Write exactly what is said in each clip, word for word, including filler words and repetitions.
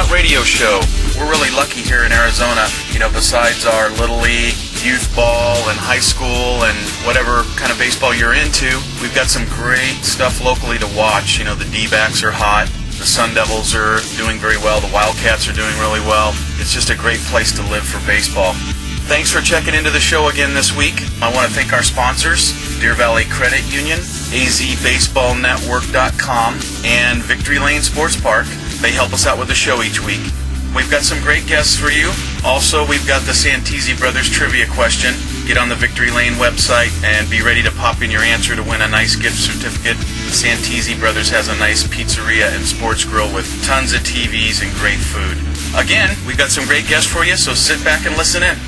radio show. We're really lucky here in Arizona. You know, besides our Little League, youth ball, and high school, and whatever kind of baseball you're into, we've got some great stuff locally to watch. You know, the D-backs are hot. The Sun Devils are doing very well. The Wildcats are doing really well. It's just a great place to live for baseball. Thanks for checking into the show again this week. I want to thank our sponsors, Deer Valley Credit Union, A Z Baseball Network dot com, and Victory Lane Sports Park. They help us out with the show each week. We've got some great guests for you. Also, we've got the Santisi Brothers trivia question. Get on the Victory Lane website and be ready to pop in your answer to win a nice gift certificate. The Santisi Brothers has a nice pizzeria and sports grill with tons of T Vs and great food. Again, we've got some great guests for you, so sit back and listen in.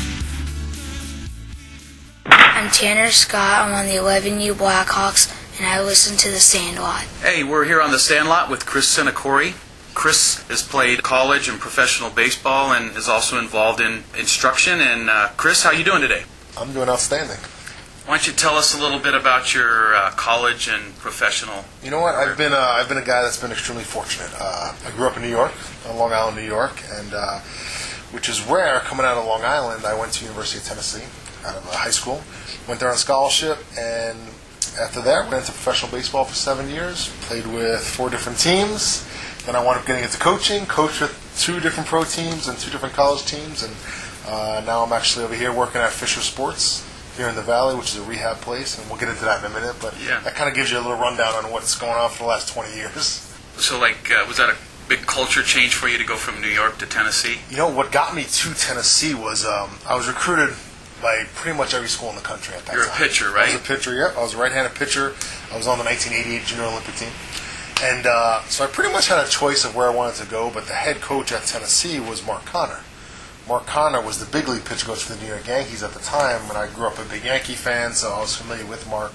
I'm Tanner Scott. I'm on the eleven U Blackhawks, and I listen to the Sandlot. Hey, we're here on the Sandlot with Chris Senacore. Chris has played college and professional baseball and is also involved in instruction. And uh, Chris, how you doing today? I'm doing outstanding. Why don't you tell us a little bit about your uh, college and professional? You know what? I've been uh, I've been a guy that's been extremely fortunate. Uh, I grew up in New York, on Long Island, New York, and uh, which is rare. Coming out of Long Island, I went to University of Tennessee out of uh, high school. Went there on scholarship, and after that, went into professional baseball for seven years. Played with four different teams. Then I wound up getting into coaching. Coached with two different pro teams and two different college teams, and uh, now I'm actually over here working at Fisher Sports here in the Valley, which is a rehab place, and we'll get into that in a minute. But yeah. That kind of gives you a little rundown on what's going on for the last twenty years. So, like, uh, was that a big culture change for you to go from New York to Tennessee? You know, what got me to Tennessee was um, I was recruited by pretty much every school in the country at that You're time. You're a pitcher, right? I was a pitcher, yep. I was a right-handed pitcher. I was on the nineteen eighty-eight Junior Olympic team. And uh, so I pretty much had a choice of where I wanted to go, but the head coach at Tennessee was Mark Connor. Mark Connor was the big league pitcher coach for the New York Yankees at the time, and I grew up a big Yankee fan, so I was familiar with Mark.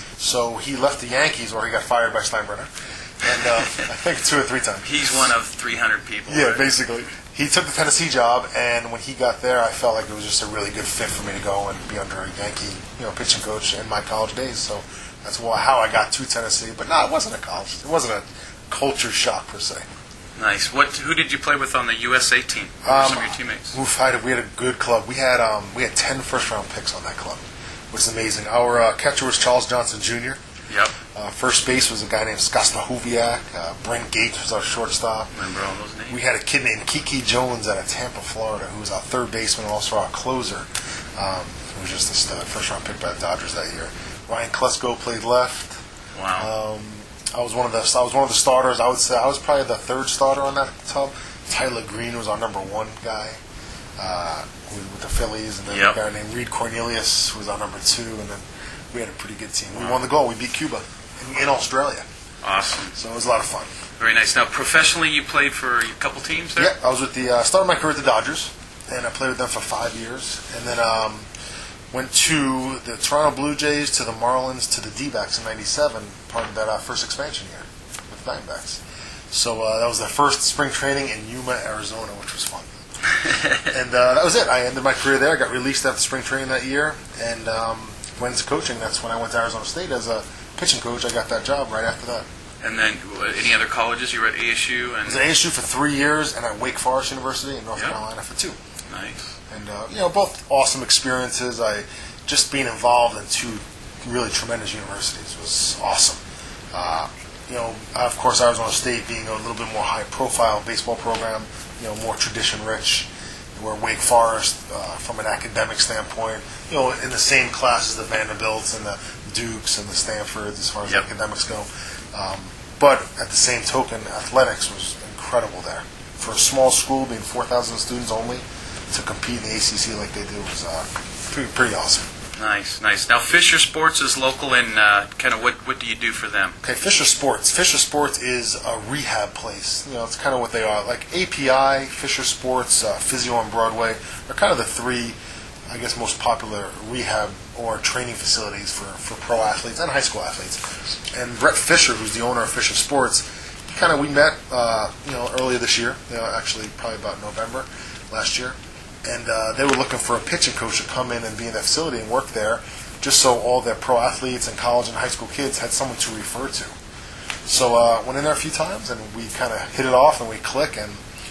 So he left the Yankees, or he got fired by Steinbrenner, and uh, I think two or three times. He's one of three hundred people. Yeah, right? Basically. He took the Tennessee job, and when he got there, I felt like it was just a really good fit for me to go and be under a Yankee, you know, pitching coach in my college days. So that's why, how I got to Tennessee. But no, it wasn't a college. It wasn't a culture shock per se. Nice. What? Who did you play with on the U S A team? Who were Um, some of your teammates? Oof, I had a, we had a good club. We had um, we had ten first round picks on that club, which is amazing. Our uh, catcher was Charles Johnson Junior Yep. Uh, first base was a guy named Scott Stahoviak. Uh, Brent Gates was our shortstop. Remember all those names? We had a kid named Kiki Jones out of Tampa, Florida, who was our third baseman and also our closer. Um, who was just a stud, first round pick by the Dodgers that year. Ryan Klesko played left. Wow. Um, I was one of the I was one of the starters. I would say I was probably the third starter on that tub. Tyler Green was our number one guy uh, with, with the Phillies, and then Yep. a guy named Reed Cornelius was our number two, and then we had a pretty good team. We won the goal. We beat Cuba in, in Australia, Awesome. so it was a lot of fun. Very nice. Now, professionally, you played for a couple teams there? Yeah, I was with the uh, started my career at the Dodgers, and I played with them for five years, and then um, went to the Toronto Blue Jays, to the Marlins, to the D-backs in ninety-seven, part of that uh, first expansion year with the Diamondbacks. So uh, that was the first spring training in Yuma, Arizona, which was fun. and uh, that was it. I ended my career there. I got released after spring training that year, and um, went into coaching. That's when I went to Arizona State as a pitching coach. I got that job right after that. And then, uh, any other colleges? You were at A S U? I And was at A S U for three years, and at Wake Forest University in North Yep. Carolina for two. Nice. And, uh, you know, both awesome experiences. I just being involved in two really tremendous universities was awesome. Uh, you know, of course, Arizona State being a little bit more high-profile baseball program, you know, more tradition-rich, where Wake Forest, uh, from an academic standpoint, you know, in the same class as the Vanderbilts and the Dukes and the Stanfords as far as Yep. academics go. Um, but at the same token, athletics was incredible there. For a small school, being four thousand students only, to compete in the A C C like they do was uh, pretty, pretty awesome. Nice, nice. Now, Fisher Sports is local, and uh, kind of what, what do you do for them? Okay, Fisher Sports. Fisher Sports is a rehab place. You know, it's kind of what they are. Like A P I, Fisher Sports, uh, Physio on Broadway are kind of the three, I guess, most popular rehab or training facilities for, for pro athletes and high school athletes. And Brett Fisher, who's the owner of Fisher Sports, kind of we met, uh, you know, earlier this year. You know, actually, probably about November last year. And uh, they were looking for a pitching coach to come in and be in that facility and work there, just so all their pro athletes and college and high school kids had someone to refer to. So uh, went in there a few times, and we kind of hit it off, and we click, and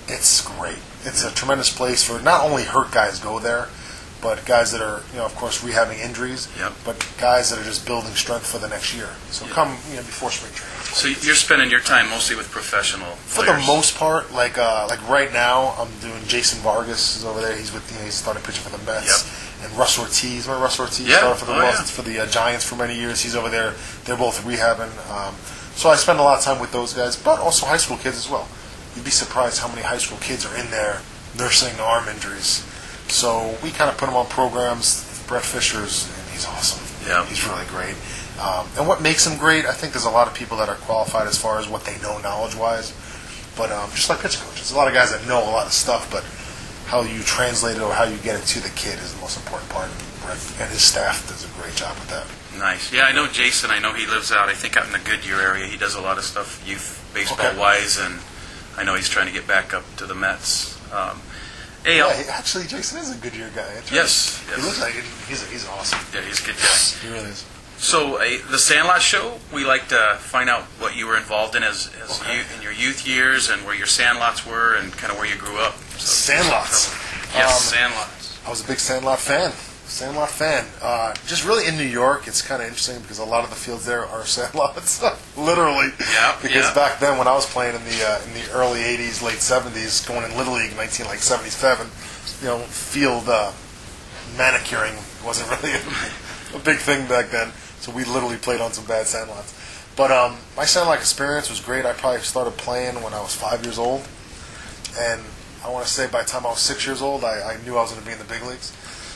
It's great. It's a tremendous place for not only hurt guys go there, but guys that are, you know, of course, rehabbing injuries, Yep. but guys that are just building strength for the next year. So Yep. come, you know, before spring training. So you're spending your time mostly with professional For players. the most part, like uh, like right now, I'm doing Jason Vargas is over there. He's with, you know, he's starting pitching for the Mets. And Russ Ortiz, remember Russ Ortiz Yeah. started for the Oh, Ross- yeah. for the uh, Giants for many years. He's over there. They're both rehabbing. Um, so I spend a lot of time with those guys, but also high school kids as well. You'd be surprised how many high school kids are in there nursing arm injuries. So we kind of put them on programs. Brett Fisher's, and he's awesome. Yeah. He's really great. Um, and what makes him great, I think there's a lot of people that are qualified as far as what they know knowledge-wise. But um, just like pitching coaches, a lot of guys that know a lot of stuff, but how you translate it or how you get it to the kid is the most important part. And Brett and his staff does a great job with that. Nice. Yeah, I know Jason. I know he lives out, I think, out in the Goodyear area. He does a lot of stuff youth baseball-wise, and I know he's trying to get back up to the Mets. Um, hey, Yeah, I'll- he, actually, Jason is a Goodyear guy. That's right. Yes, He yes. looks like he's a, he's awesome. yeah, he's a good guy. He really is. So, uh, the Sandlot Show, we like to find out what you were involved in as, as Okay. you, in your youth years and where your Sandlots were and kind of where you grew up. So, Sandlots. Yes, Um, Sandlots. I was a big Sandlot fan. Sandlot fan. Uh, just really in New York, it's kind of interesting because a lot of the fields there are Sandlots, literally. Yeah, Because yeah. back then, when I was playing in the uh, in the early eighties, late seventies, going in Little League, nineteen like seventy-seven, you know, field uh, manicuring wasn't really a, a big thing back then. So we literally played on some bad Sandlots. But um, my Sandlot experience was great. I probably started playing when I was five years old, and I want to say by the time I was six years old, I, I knew I was going to be in the big leagues.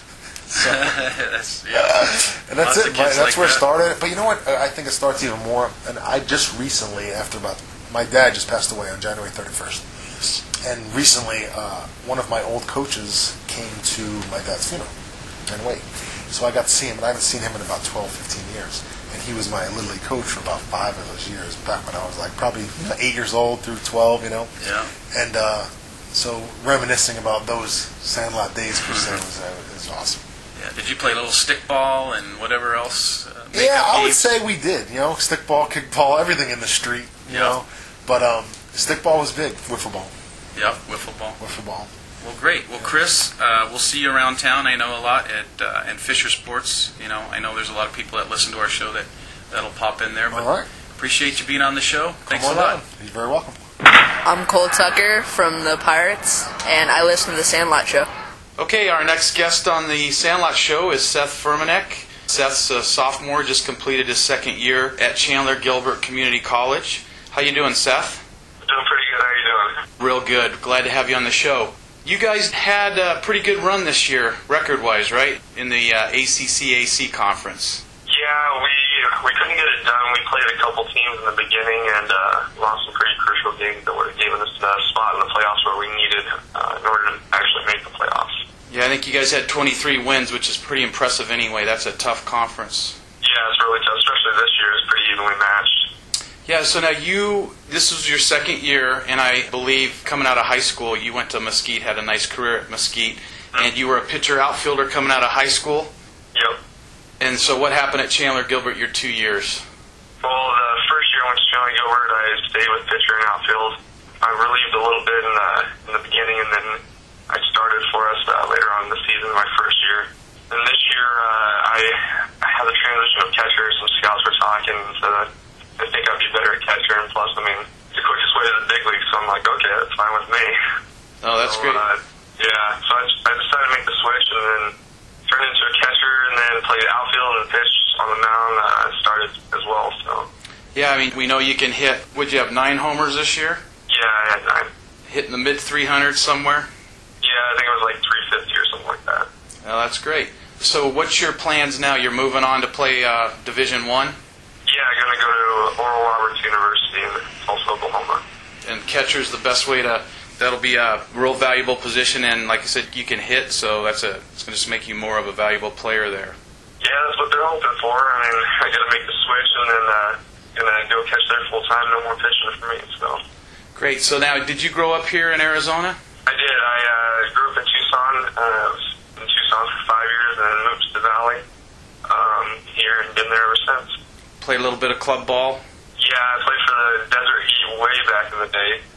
So, that's, yeah. and that's Lots it. of My, kids that's like where it that. started. But you know what? I I think it starts even more. And I just recently, after about my dad just passed away on January thirty-first, and recently uh, one of my old coaches came to my dad's funeral in Wake. So I got to see him, and I haven't seen him in about twelve, fifteen years. And he was my Little League coach for about five of those years, back when I was like probably you know, eight years old through twelve, you know. Yeah. And uh, so reminiscing about those Sandlot days per se was, uh, was awesome. Yeah. Did you play a little stickball and whatever else? Uh, Yeah, makeup I would games? say we did. You know, stickball, kickball, everything in the street. You Yeah. know, but um, stickball was big. Wiffle ball, Yep, wiffle ball. wiffle ball. Well, great. Well, Chris, uh, we'll see you around town. I know a lot at uh, at Fisher Sports. You know, I know there's a lot of people that listen to our show that that'll pop in there. But All right, appreciate you being on the show. Thanks come a on lot. down. You're very welcome. I'm Cole Tucker from the Pirates, and I listen to the Sandlot Show. Okay, our next guest on the Sandlot Show is Seth Furmanek. Seth's a sophomore, just completed his second year at Chandler Gilbert Community College. How you doing, Seth? Doing pretty good. How you doing? Real good. Glad to have you on the show. You guys had a pretty good run this year, record-wise, right? In the uh, A C C A C conference. Yeah, we we couldn't get it done. We played a couple teams in the beginning and uh, lost some pretty crucial games that would have given us a spot in the playoffs where we needed uh, in order to actually make the playoffs. Yeah, I think you guys had twenty-three wins, which is pretty impressive anyway. That's a tough conference. Yeah, it's really tough, especially this year. It's pretty evenly matched. Yeah, so now you, this was your second year, and I believe coming out of high school, you went to Mesquite, had a nice career at Mesquite, and you were a pitcher outfielder coming out of high school. Yep. And so what happened at Chandler Gilbert your two years? Well, the first year I went to Chandler Gilbert, I stayed with pitcher and outfield. I relieved a little bit in the in the beginning, and then I started for us uh, later on in the season, my first year. And this year, uh, I I had the transition of catcher. Some scouts were talking, and said that I think I'd be better at catcher. And plus, I mean, it's the quickest way to the big league, so I'm like, okay, that's fine with me. Oh, that's so, great. Uh, yeah, so I, I decided to make the switch, and then turned into a catcher, and then played outfield and pitched on the mound. Uh, started as well, so. Yeah, I mean, we know you can hit, would you have nine homers this year? Yeah, I had nine. Hitting the mid three hundreds somewhere? Yeah, I think it was like three fifty or something like that. Oh, that's great. So what's your plans now? You're moving on to play uh, Division One, Yeah, I'm going to go to Oral Roberts University in Tulsa, Oklahoma. and catcher's the best way to, that'll be a real valuable position, and like I said, you can hit, so that's a, it's going to just make you more of a valuable player there. Yeah, that's what they're hoping for. I mean, I got to make the switch and then uh, going to go catch there full time. No more pitching for me, so. Great. So now, did you grow up here in Arizona? I did. I uh, grew up in Tucson. Uh, I was in Tucson for five years and then moved to the Valley um, here and been there ever since. Played a little bit of club ball. Yeah, I played for the Desert Heat way back in the day.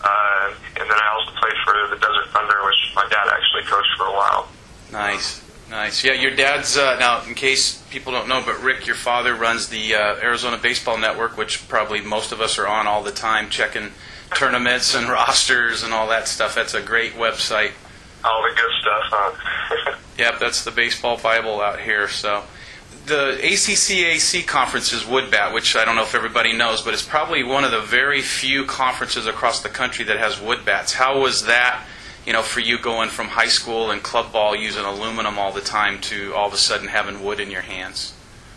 Uh, and then I also played for the Desert Thunder, which my dad actually coached for a while. Nice, nice. Yeah, your dad's, uh, now, in case people don't know, but Rick, your father, runs the uh, Arizona Baseball Network, which probably most of us are on all the time, checking tournaments and rosters and all that stuff. That's a great website. All the good stuff, huh? Yep, that's the baseball Bible out here. So, the A C C A C conference is Woodbat, which I don't know if everybody knows, but it's probably one of the very few conferences across the country that has woodbats. How was that, you know, for you going from high school and club ball using aluminum all the time to all of a sudden having wood in your hands?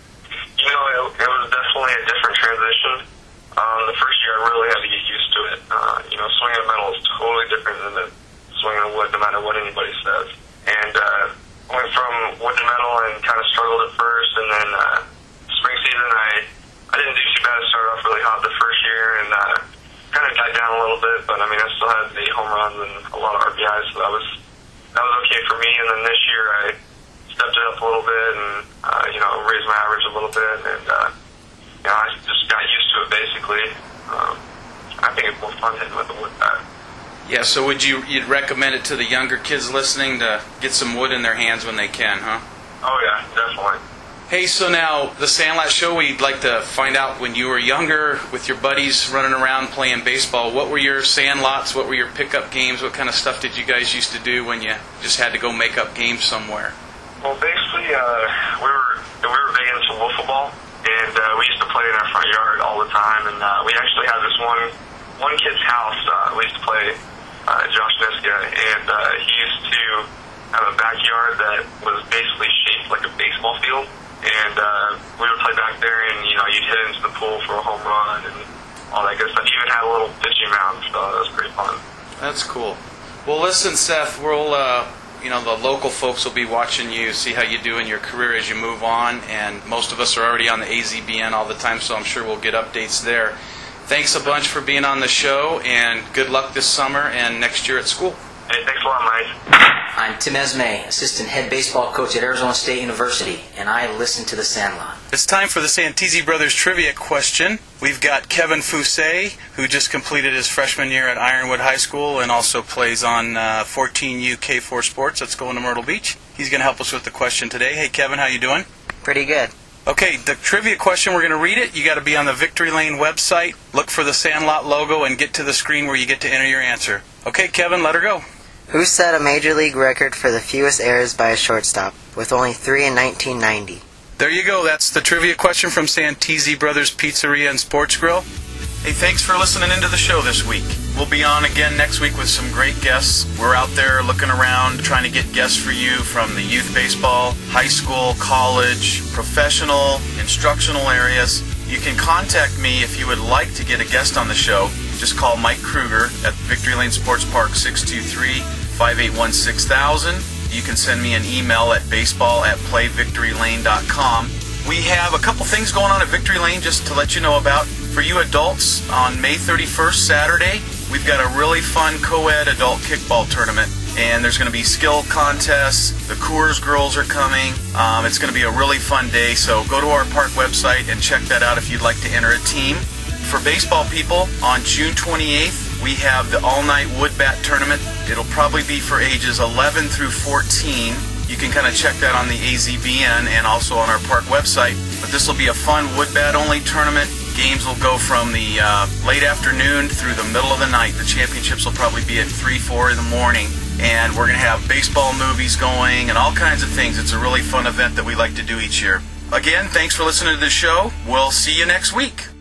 You know, it, it was definitely a different transition. Um, the first year I really had to get used to it. Uh, you know, swinging a metal is totally different than the swinging a wood, no matter what anybody says. And uh, went from wood to metal and kind of struggled at first, and then uh, spring season I I didn't do too bad. I started off really hot the first year and uh, kind of died down a little bit, but I mean I still had the home runs and a lot of R B Is, so that was that was okay for me. And then this year I stepped it up a little bit and uh, you know raised my average a little bit, and uh, you know I just got used to it basically. Um, I think it's more fun hitting with the wood bat. Yeah, so would you you'd recommend it to the younger kids listening to get some wood in their hands when they can, huh? Oh yeah, definitely. Hey, so now the Sandlot Show, we'd like to find out when you were younger with your buddies running around playing baseball, what were your sandlots, what were your pickup games, what kind of stuff did you guys used to do when you just had to go make up games somewhere? Well, basically, uh, we were we were big into wiffle ball, and uh, we used to play in our front yard all the time, and uh, we actually had this one one kid's house. Uh, we used to play, uh, Josh Niska, and uh, he used to have a backyard that was basically shaped like a baseball field. And uh, we would play back there, and you know, you'd hit into the pool for a home run and all that good stuff. He even had a little pitching mound, so that was pretty fun. That's cool. Well, listen, Seth, we'll, uh, you know, the local folks will be watching you, see how you do in your career as you move on, and most of us are already on the A Z B N all the time, so I'm sure we'll get updates there. Thanks a bunch for being on the show, and good luck this summer and next year at school. Hey, thanks a lot, Mike. I'm Tim Esme, assistant head baseball coach at Arizona State University, and I listen to the Sandlot. It's time for the Santisi Brothers trivia question. We've got Kevin Fusay, who just completed his freshman year at Ironwood High School and also plays on uh, fourteen U K four Sports. That's going to Myrtle Beach. He's going to help us with the question today. Hey, Kevin, how you doing? Pretty good. Okay, the trivia question, we're going to read it. You got to be on the Victory Lane website, look for the Sandlot logo, and get to the screen where you get to enter your answer. Okay, Kevin, let her go. Who set a Major League record for the fewest errors by a shortstop, with only three in nineteen ninety? There you go. That's the trivia question from Santisi Brothers Pizzeria and Sports Grill. Hey, thanks for listening into the show this week. We'll be on again next week with some great guests. We're out there looking around, trying to get guests for you from the youth baseball, high school, college, professional, instructional areas. You can contact me if you would like to get a guest on the show. Just call Mike Kruger at Victory Lane Sports Park, six two three, five eight one, six thousand. You can send me an email at baseball at play victory lane dot com. We have a couple things going on at Victory Lane just to let you know about. For you adults, on May thirty-first, Saturday, we've got a really fun co-ed adult kickball tournament. And there's going to be skill contests. The Coors girls are coming. Um, it's going to be a really fun day. So go to our park website and check that out if you'd like to enter a team. For baseball people, on June twenty-eighth, we have the all-night woodbat tournament. It'll probably be for ages eleven through fourteen. You can kind of check that on the A Z B N and also on our park website. But this will be a fun woodbat-only tournament. Games will go from the uh, late afternoon through the middle of the night. The championships will probably be at three, four in the morning. And we're going to have baseball movies going and all kinds of things. It's a really fun event that we like to do each year. Again, thanks for listening to the show. We'll see you next week.